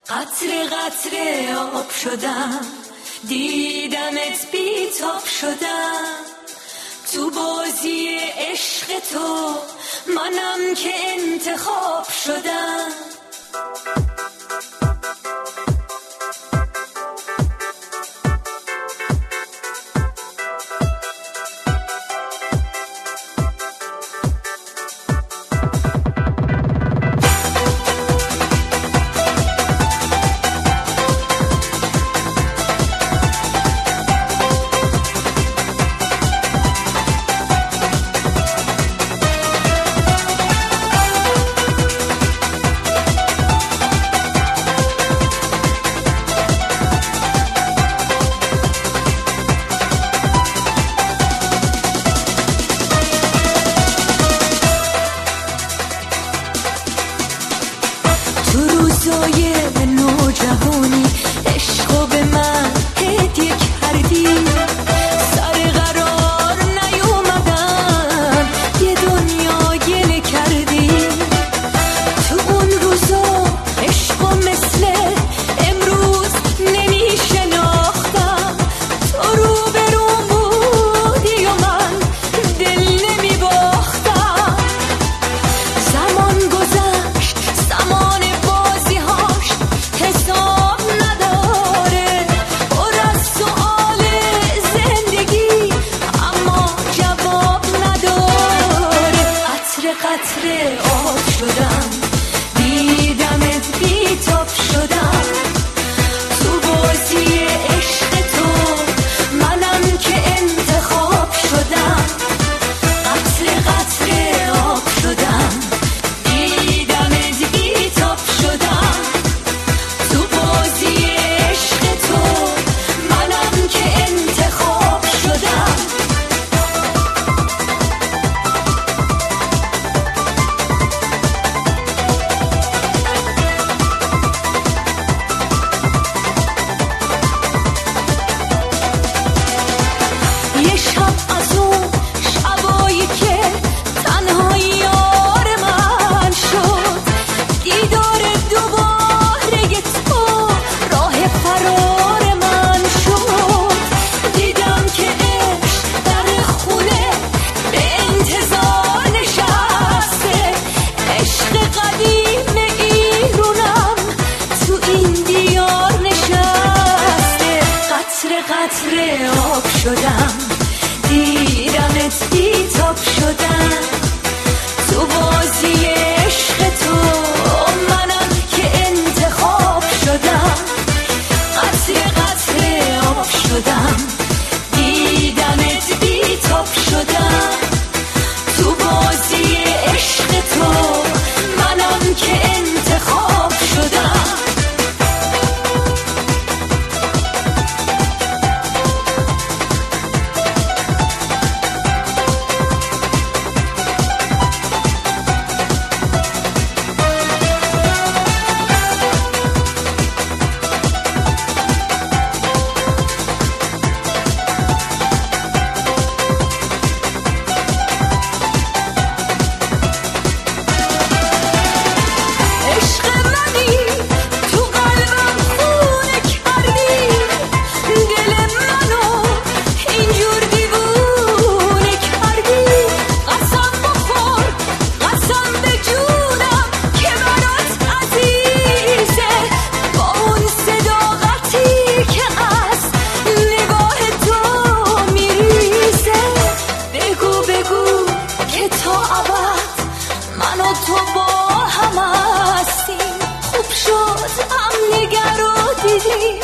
قطره قطره آب شدم، دیدمت بیتاب شدم، تو بازی عشق تو منم که انتخاب شدم. تو روزای نوجوانی عشقو به من هدیه کردی، سر قرار نیومدم یه دنیا گله کردی. تو اون روزا عشقو مثل امروز نمیشناختم، تو رو برون بودی و من دل نمیباختم. زمان گذشت، زمان حساب نداره، پر از سؤال زندگی اما جواب نداره. قطره قطره آب شدم، دیدمت بیتاب شدم، تو بازی عشق تو منم که انتخاب شدم. قطره قطره آب شدم، دیدمت بیتاب شدم، تو بازی عشق تو منم که انتخاب شدم. یه شب از اون شبایی که تنها یار من شد، دیدار دوباره تو راه فرار من شد. دیدم که عشق در خونه به انتظار نشسته، عشق قدیم ایرونم تو این دیار نشسته. قطره قطره آب شدم، دیدمت بیتاب شدم، تو بازی عشق تو منم که انتخاب شدم. قطره قطره آب شدم، دیدمت بیتاب شدم، تو بازی عشق تو منم که انتخاب شدم. من و تو با هم هستیم، خوب شد هم نگرو دیدیم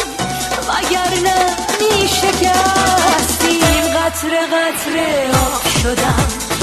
وگرنه میشکستیم. قطره قطره آب شدم،